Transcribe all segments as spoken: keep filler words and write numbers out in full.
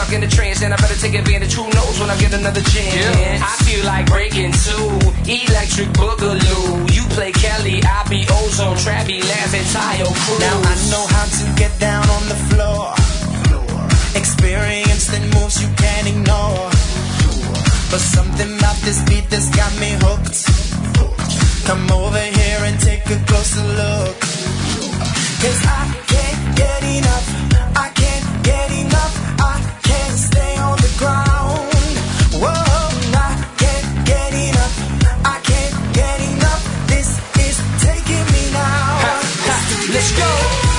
stuck in the trance, and I better take advantage. Who knows when I get another chance? Yeah. I feel like breaking two, electric boogaloo. You play Kelly, I be Ozone, Trappy, Laz, and Tayo Cruz. Now I know how to get down on the floor. Experience and moves you can't ignore. But something about this beat that's got me hooked. Come over here and take a closer look. Cause I can't get enough, I can't get enough, I can't stay on the ground. Whoa, I can't get enough, I can't get enough. This is taking me now. Ha, ha, let's go.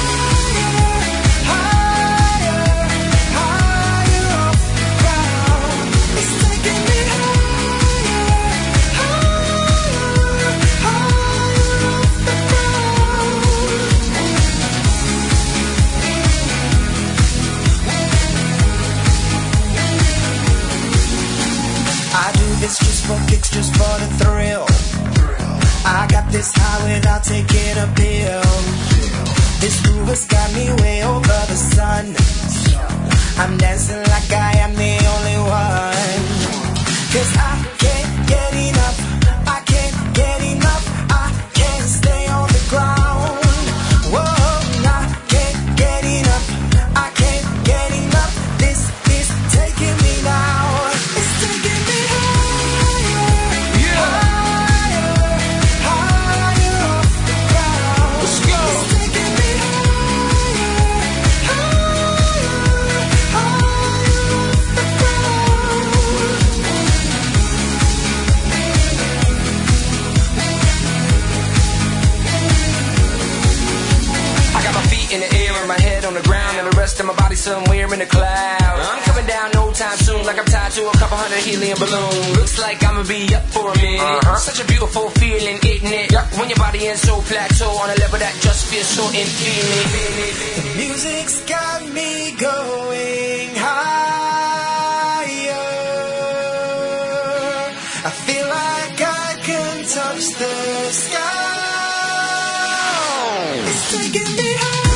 It's just for kicks, just for the thrill. I got this high without taking a pill. This groove has got me way over the sun. I'm dancing like I am the only one. Cause I can't get enough, I can't get enough, I can't stay on the ground. Whoa, I can't get enough, I can't get enough. This is taking me now. It's taking me high. And my body somewhere in the clouds. I'm coming down no time soon, like I'm tied to a couple hundred helium balloons. Looks like I'ma be up for a minute. Uh-huh. Such a beautiful feeling, isn't it? Yep. When your body ends so plateau on a level that just feels so infinite. The music's got me going higher. I feel like I can touch the sky. It's taking me high.